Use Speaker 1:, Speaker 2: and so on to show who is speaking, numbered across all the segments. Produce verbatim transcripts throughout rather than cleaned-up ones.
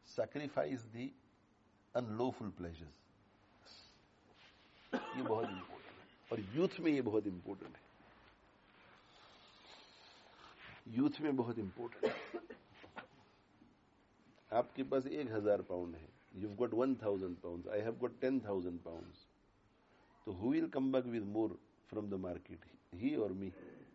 Speaker 1: sacrifice the unlawful pleasures. ये बहुत important है और यूथ में ये बहुत इम्पोर्टेंट है. यूथ में बहुत इम्पोर्टेंट है. आपके पास एक हजार पाउंड है. You've got one thousand pounds. I have got ten thousand pounds. So who will come back with more from the market? He or me?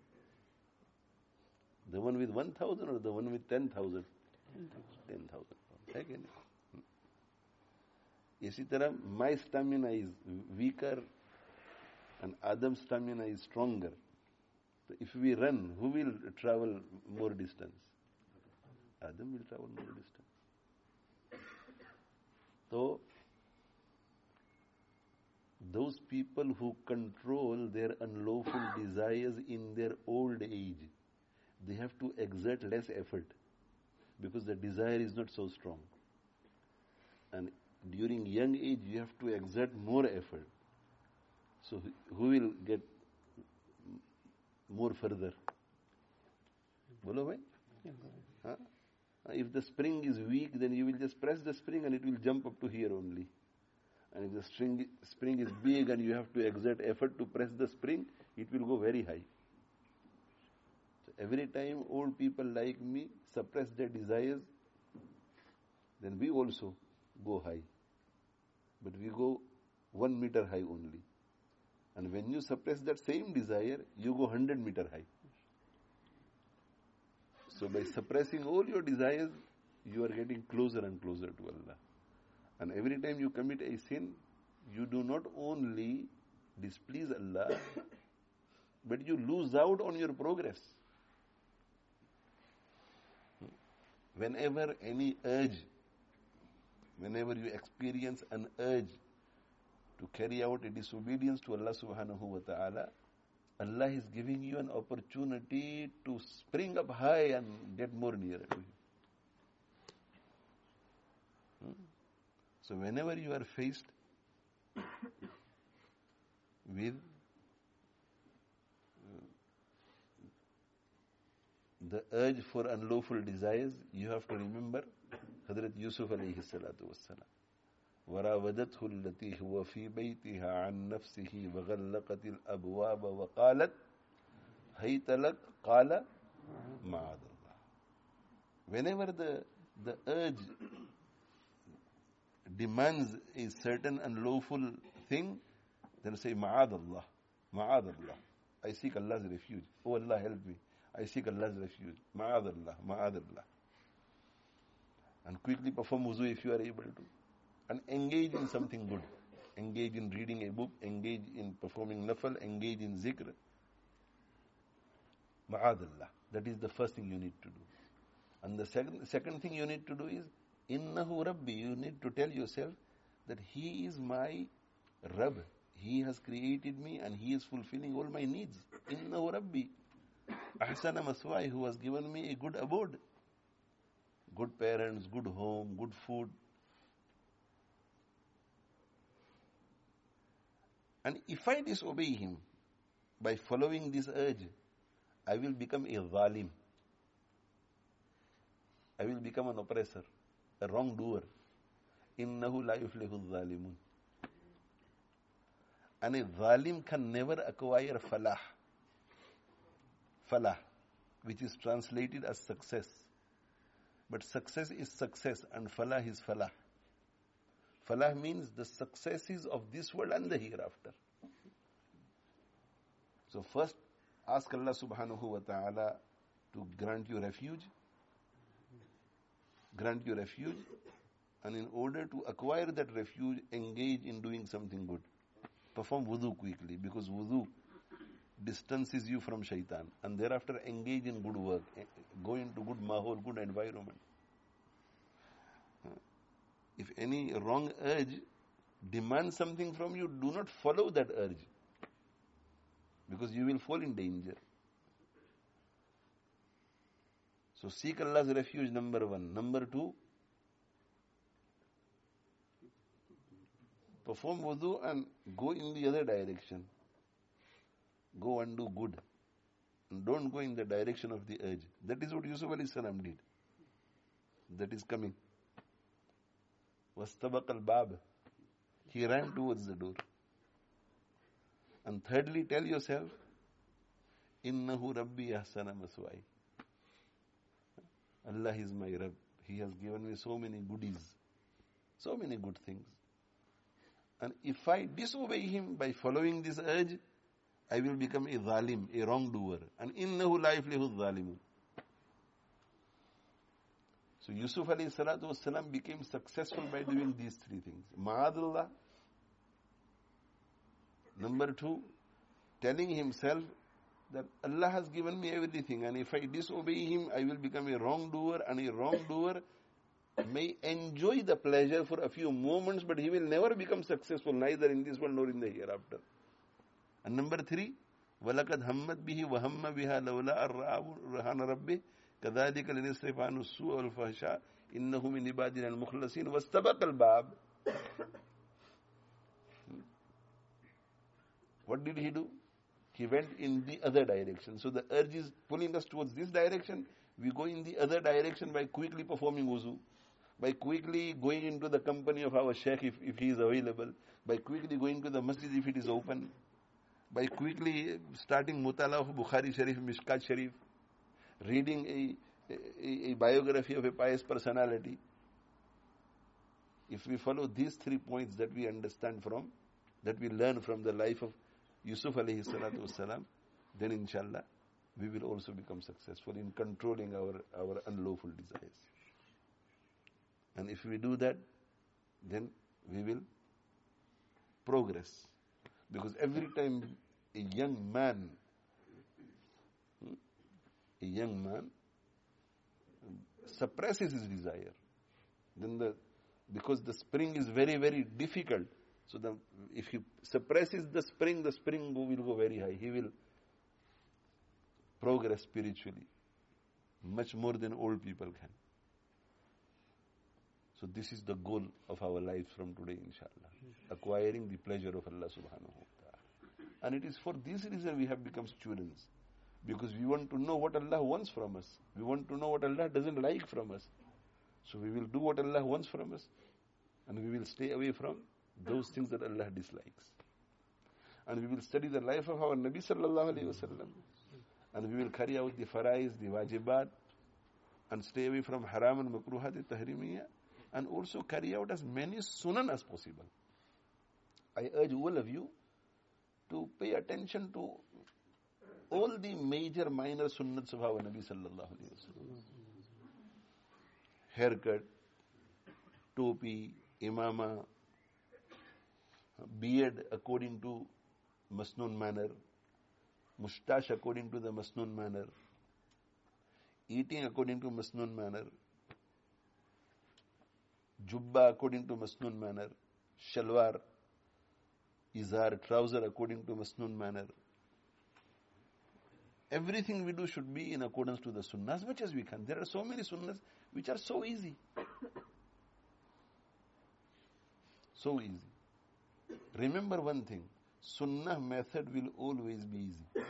Speaker 1: The one with one thousand or the one with ten thousand? ten thousand pounds. है कि नहीं? इसी तरह my stamina is weaker and Adam's stamina is stronger. So if we run, who will travel more distance? Adam will travel more distance. So, those people who control their unlawful desires in their old age, they have to exert less effort because the desire is not so strong. And during young age, you have to exert more effort. So, who will get more further? Bolo bhai? Huh? If the spring is weak, then you will just press the spring and it will jump up to here only. And if the string, spring is big and you have to exert effort to press the spring, it will go very high. So every time old people like me suppress their desires, then we also go high. But we go one meter high only. And when you suppress that same desire, you go one hundred meter high. So by suppressing all your desires, you are getting closer and closer to Allah. And every time you commit a sin, you do not only displease Allah, but you lose out on your progress. Whenever any urge, whenever you experience an urge to carry out a disobedience to Allah subhanahu wa ta'ala, Allah is giving you an opportunity to spring up high and get more nearer to Him. Hmm? So whenever you are faced with uh, the urge for unlawful desires, you have to remember Hazrat Yusuf alayhi salatu wassalam. وراودته التي هو في بيتها عن نفسه وغلقت الأبواب وقالت هيت لك قال معاذ الله. Whenever the, the urge demands a certain unlawful thing, then say معاذ الله, معاذ الله. I seek Allah's refuge. Oh Allah, help me. I seek Allah's refuge. معاذ الله, معاذ الله. And quickly perform wuzu if you are able to. And engage in something good. Engage in reading a book, engage in performing nafal, engage in zikr. Ma'adallah. That is the first thing you need to do. And the second, second thing you need to do is, Innahu Rabbi. You need to tell yourself that He is my Rabb. He has created me and He is fulfilling all my needs. Innahu Rabbi. Ahsana Maswai, who has given me a good abode. Good parents, good home, good food. And if I disobey Him by following this urge, I will become a zalim. I will become an oppressor, a wrongdoer. Innahu la yuflihu zalimun. And a zalim can never acquire falah. Falah, which is translated as success. But success is success and falah is falah. Falah means the successes of this world and the hereafter. So first, ask Allah subhanahu wa ta'ala to grant you refuge. Grant you refuge. And in order to acquire that refuge, engage in doing something good. Perform wudu quickly, because wudu distances you from shaitan. And thereafter engage in good work. Go into good mahol, good environment. If any wrong urge demands something from you, do not follow that urge. Because you will fall in danger. So seek Allah's refuge, number one. Number two, perform wudu and go in the other direction. Go and do good. And don't go in the direction of the urge. That is what Yusuf alayhi salam did. That is coming. وَاسْتَبَقَ الْبَابِ. He ran towards the door. And thirdly, tell yourself, إِنَّهُ رَبِّي أَحْسَنَ مَثْوَايَ. Allah is my Rabb. He has given me so many goodies, so many good things. And if I disobey Him by following this urge, I will become a zalim, a wrongdoer. And إِنَّهُ لَا يُفْلِحُ الظَّالِمُونَ. So Yusuf alayhi salatu wasalam became successful by doing these three things. Ma'adullah. Number two, telling himself that Allah has given me everything, and if I disobey Him, I will become a wrongdoer, and a wrongdoer may enjoy the pleasure for a few moments, but he will never become successful, neither in this world nor in the hereafter. And number three, وَلَقَدْ هَمَّتْ بِهِ وَهَمَّ بِهَا لَوْلَا أَرْرَهَانَ رَبِّهِ كَذَلِكَ لِنَصْرِفَ عَنْهُ السُّوءَ وَالْفَحْشَاءَ إِنَّهُ مِنْ عِبَادِنَا الْمُخْلَصِينَ وَاسْتَبَقَ الْبَابَ. What did he do? He went in the other direction. So the urge is pulling us towards this direction. We go in the other direction by quickly performing wuzu, by quickly going into the company of our sheikh if, if he is available, by quickly going to the masjid if it is open, by quickly starting mutala of Bukhari Sharif, Mishkat Sharif, reading a, a, a biography of a pious personality. If we follow these three points that we understand from, that we learn from the life of Yusuf alayhi salatu wasalam, then inshallah we will also become successful in controlling our, our unlawful desires. And if we do that, then we will progress. Because every time a young man, a young man suppresses his desire, then the, because the spring is very, very difficult, so the, if he suppresses the spring, the spring will go very high. He will progress spiritually much more than old people can. So this is the goal of our lives from today, inshallah. Acquiring the pleasure of Allah subhanahu wa ta'ala. And it is for this reason we have become students. Because we want to know what Allah wants from us. We want to know what Allah doesn't like from us. So we will do what Allah wants from us. And we will stay away from those things that Allah dislikes. And we will study the life of our Nabi sallallahu alayhi wa sallam. And we will carry out the farais, the wajibat, and stay away from haram and makruhat, the tahrimiyya, and also carry out as many sunan as possible. I urge all of you to pay attention to all the major minor sunnats of our Nabi sallallahu alayhi wa sallam. Haircut, topi, imama, beard according to masnoon manner, mustache according to the masnoon manner, eating according to masnoon manner, jubba according to masnoon manner, shalwar, izar, trouser according to masnoon manner. Everything we do should be in accordance to the sunnah as much as we can. There are so many sunnahs which are so easy. So easy. Remember one thing, sunnah method will always be easy.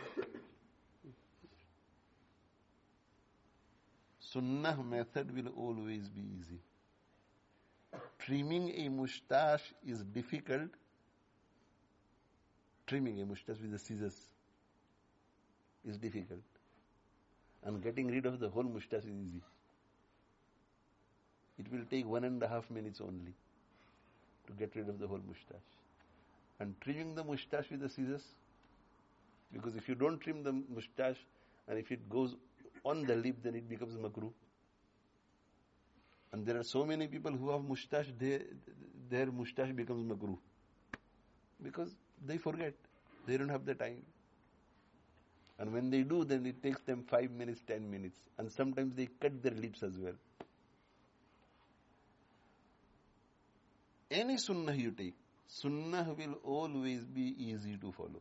Speaker 1: Sunnah method will always be easy. Trimming a mustache is difficult. Trimming a mustache with the scissors is difficult. And getting rid of the whole mustache is easy. It will take one and a half minutes only to get rid of the whole mustache. And trimming the mustache with the scissors, because if you don't trim the mustache and if it goes on the lip, then it becomes makruh. And there are so many people who have mustache, they, their mustache becomes makruh. Because they forget. They don't have the time. And when they do, then it takes them five minutes, ten minutes. And sometimes they cut their lips as well. Any sunnah you take, sunnah will always be easy to follow.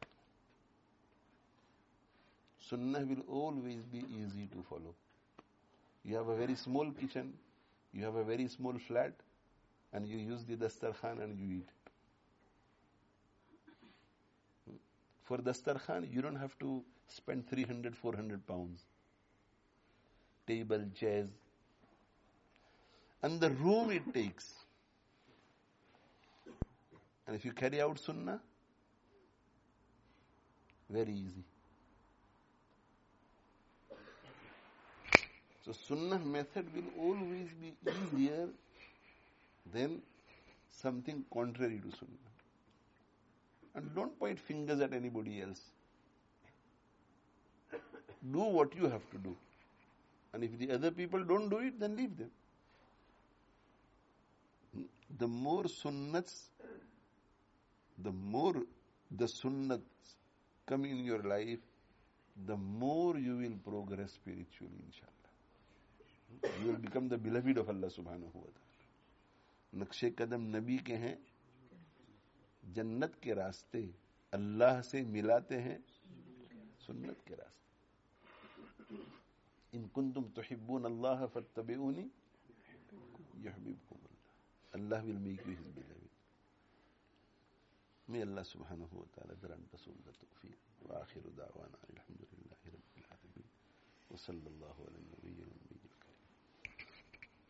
Speaker 1: Sunnah will always be easy to follow. You have a very small kitchen, you have a very small flat, and you use the dastarkhan and you eat. For dastarkhan, you don't have to spend three hundred, four hundred pounds. Table, chairs. And the room it takes. And if you carry out sunnah, very easy. So sunnah method will always be easier than something contrary to sunnah. And don't point fingers at anybody else. Do what you have to do. And if the other people don't do it, then leave them. The more sunnats, the more the sunnats come in your life, the more you will progress spiritually, inshallah. You will become the beloved of Allah subhanahu wa ta'ala. नक्शे कदम नबी के हैं, जन्नत के रास्ते अल्लाह से मिलाते हैं सुन्नत के रास्ते. इन कुंतुम तुहिब्बून अल्लाह फत्तबिऊनी युहिब्बुकुम अल्लाह. Allah will make you his beloved. May Allah subhanahu wa ta'ala grant us all the tawfiq. Wa akhiru da'wana alhamdulillahi rabbil alamin. Wa sallallahu ala nabiyyina